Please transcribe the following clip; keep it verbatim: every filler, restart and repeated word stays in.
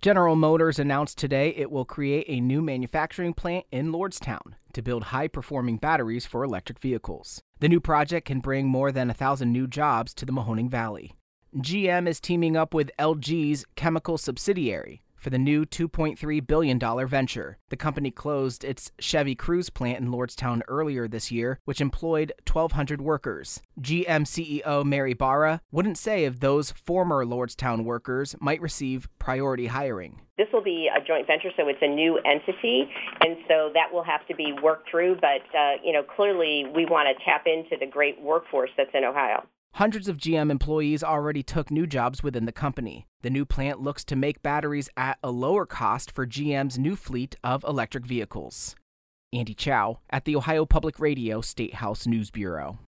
General Motors announced today it will create a new manufacturing plant in Lordstown to build high-performing batteries for electric vehicles. The new project can bring more than a thousand new jobs to the Mahoning Valley. G M is teaming up with L G's chemical subsidiary for the new two point three billion dollars venture. The company closed its Chevy Cruze plant in Lordstown earlier this year, which employed twelve hundred workers. G M C E O Mary Barra wouldn't say if those former Lordstown workers might receive priority hiring. This will be a joint venture, so it's a new entity, and so that will have to be worked through. But, uh, you know, clearly we want to tap into the great workforce that's in Ohio. Hundreds of G M employees already took new jobs within the company. The new plant looks to make batteries at a lower cost for G M's new fleet of electric vehicles. Andy Chow at the Ohio Public Radio State House News Bureau.